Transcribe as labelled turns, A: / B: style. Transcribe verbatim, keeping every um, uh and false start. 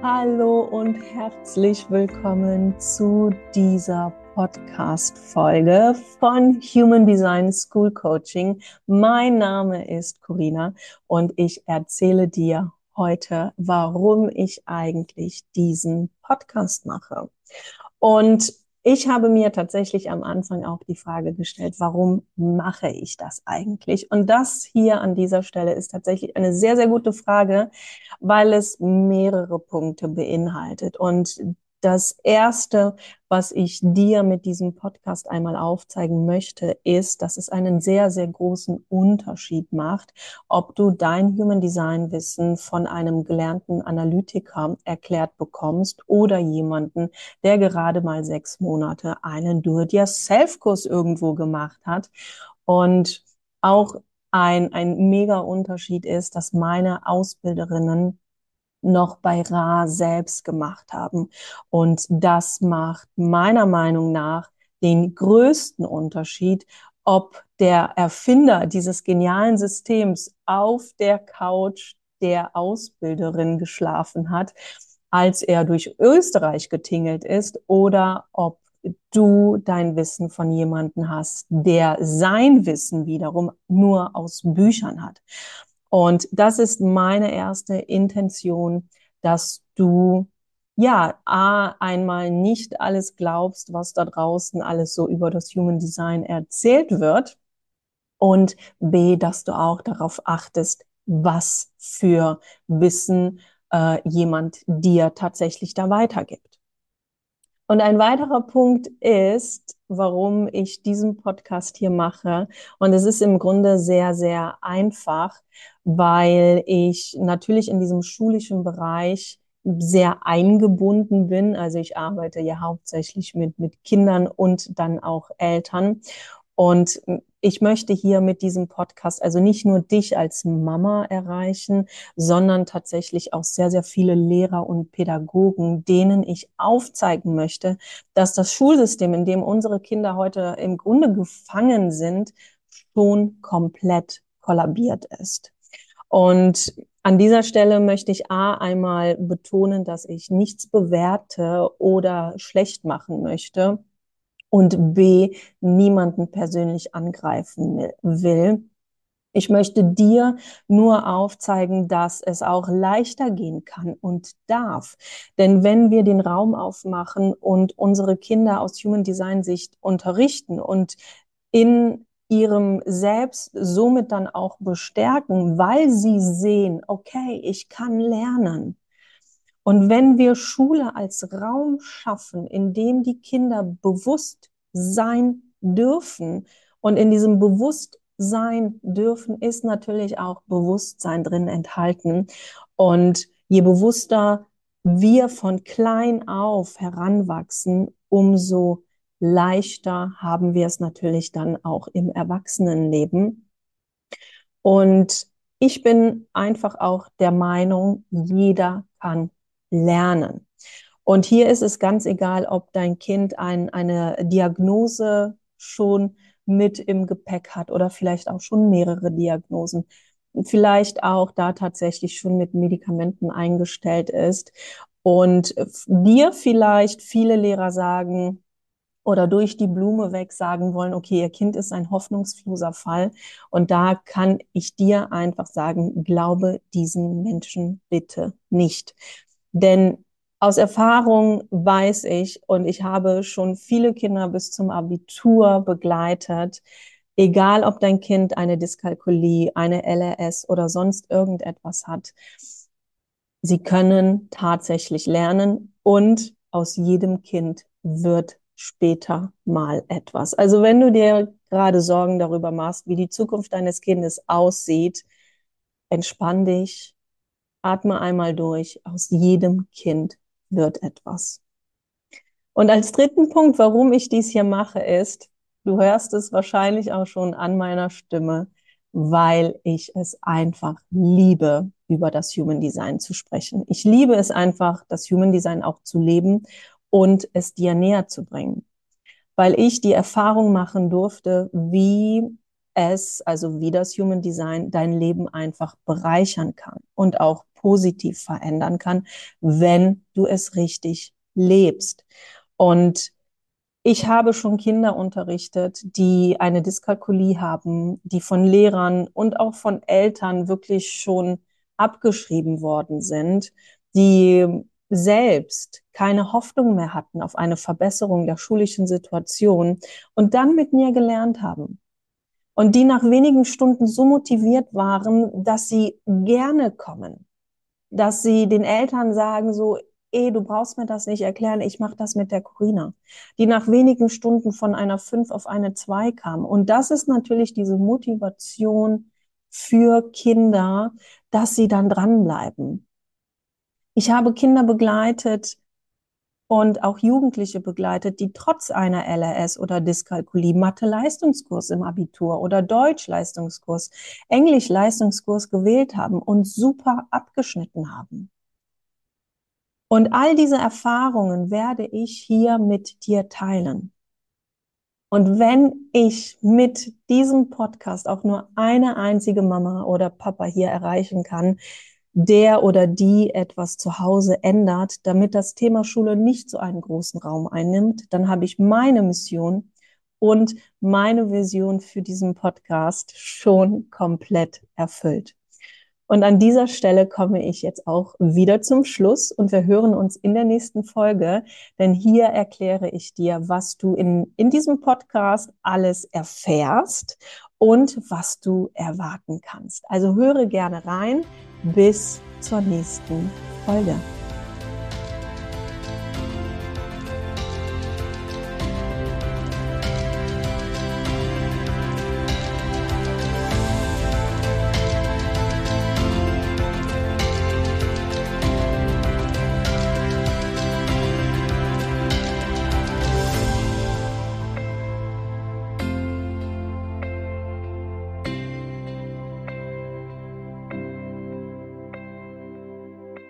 A: Hallo und herzlich willkommen zu dieser Podcast-Folge von Human Design School Coaching. Mein Name ist Corina und ich erzähle dir heute, warum ich eigentlich diesen Podcast mache. Und ich habe mir tatsächlich am Anfang auch die Frage gestellt, warum mache ich das eigentlich? Und das hier an dieser Stelle ist tatsächlich eine sehr, sehr gute Frage, weil es mehrere Punkte beinhaltet. Und das Erste, was ich dir mit diesem Podcast einmal aufzeigen möchte, ist, dass es einen sehr, sehr großen Unterschied macht, ob du dein Human Design Wissen von einem gelernten Analytiker erklärt bekommst oder jemanden, der gerade mal sechs Monate einen Do-it-yourself-Kurs irgendwo gemacht hat. Und auch ein, ein mega Unterschied ist, dass meine Ausbilderinnen noch bei Ra selbst gemacht haben. Und das macht meiner Meinung nach den größten Unterschied, ob der Erfinder dieses genialen Systems auf der Couch der Ausbilderin geschlafen hat, als er durch Österreich getingelt ist, oder ob du dein Wissen von jemandem hast, der sein Wissen wiederum nur aus Büchern hat. Und das ist meine erste Intention, dass du ja A, einmal nicht alles glaubst, was da draußen alles so über das Human Design erzählt wird, und B, dass du auch darauf achtest, was für Wissen äh, jemand dir tatsächlich da weitergibt. Und ein weiterer Punkt ist, warum ich diesen Podcast hier mache. Und es ist im Grunde sehr, sehr einfach, weil ich natürlich in diesem schulischen Bereich sehr eingebunden bin. Also ich arbeite ja hauptsächlich mit, mit Kindern und dann auch Eltern. Und ich möchte hier mit diesem Podcast also nicht nur dich als Mama erreichen, sondern tatsächlich auch sehr, sehr viele Lehrer und Pädagogen, denen ich aufzeigen möchte, dass das Schulsystem, in dem unsere Kinder heute im Grunde gefangen sind, schon komplett kollabiert ist. Und an dieser Stelle möchte ich A, einmal betonen, dass ich nichts bewerte oder schlecht machen möchte, und B, niemanden persönlich angreifen will. Ich möchte dir nur aufzeigen, dass es auch leichter gehen kann und darf. Denn wenn wir den Raum aufmachen und unsere Kinder aus Human Design Sicht unterrichten und in ihrem Selbst somit dann auch bestärken, weil sie sehen, okay, ich kann lernen. Und wenn wir Schule als Raum schaffen, in dem die Kinder bewusst sein dürfen, und in diesem Bewusstsein dürfen ist natürlich auch Bewusstsein drin enthalten. Und je bewusster wir von klein auf heranwachsen, umso leichter haben wir es natürlich dann auch im Erwachsenenleben. Und ich bin einfach auch der Meinung, jeder kann lernen. Und hier ist es ganz egal, ob dein Kind ein, eine Diagnose schon mit im Gepäck hat oder vielleicht auch schon mehrere Diagnosen, vielleicht auch da tatsächlich schon mit Medikamenten eingestellt ist und dir vielleicht viele Lehrer sagen oder durch die Blume weg sagen wollen, okay, ihr Kind ist ein hoffnungsloser Fall. Und da kann ich dir einfach sagen, glaube diesen Menschen bitte nicht. Denn aus Erfahrung weiß ich, und ich habe schon viele Kinder bis zum Abitur begleitet, egal ob dein Kind eine Dyskalkulie, eine L R S oder sonst irgendetwas hat, sie können tatsächlich lernen, und aus jedem Kind wird später mal etwas. Also wenn du dir gerade Sorgen darüber machst, wie die Zukunft deines Kindes aussieht, entspann dich, atme einmal durch. Aus jedem Kind wird etwas. Und als dritten Punkt, warum ich dies hier mache, ist, du hörst es wahrscheinlich auch schon an meiner Stimme, weil ich es einfach liebe, über das Human Design zu sprechen. Ich liebe es einfach, das Human Design auch zu leben und es dir näher zu bringen, weil ich die Erfahrung machen durfte, wie es, also wie das Human Design dein Leben einfach bereichern kann und auch positiv verändern kann, wenn du es richtig lebst. Und ich habe schon Kinder unterrichtet, die eine Dyskalkulie haben, die von Lehrern und auch von Eltern wirklich schon abgeschrieben worden sind, die selbst keine Hoffnung mehr hatten auf eine Verbesserung der schulischen Situation und dann mit mir gelernt haben. Und die nach wenigen Stunden so motiviert waren, dass sie gerne kommen, dass sie den Eltern sagen so, eh, du brauchst mir das nicht erklären, ich mache das mit der Corina, die nach wenigen Stunden von einer fünf auf eine zwei kam. Und das ist natürlich diese Motivation für Kinder, dass sie dann dranbleiben. Ich habe Kinder begleitet und auch Jugendliche begleitet, die trotz einer L R S oder Dyskalkulie Mathe-Leistungskurs im Abitur oder Deutsch-Leistungskurs, Englisch-Leistungskurs gewählt haben und super abgeschnitten haben. Und all diese Erfahrungen werde ich hier mit dir teilen. Und wenn ich mit diesem Podcast auch nur eine einzige Mama oder Papa hier erreichen kann, der oder die etwas zu Hause ändert, damit das Thema Schule nicht so einen großen Raum einnimmt, dann habe ich meine Mission und meine Vision für diesen Podcast schon komplett erfüllt. Und an dieser Stelle komme ich jetzt auch wieder zum Schluss und wir hören uns in der nächsten Folge, denn hier erkläre ich dir, was du in, in diesem Podcast alles erfährst und was du erwarten kannst. Also höre gerne rein. Bis zur nächsten Folge.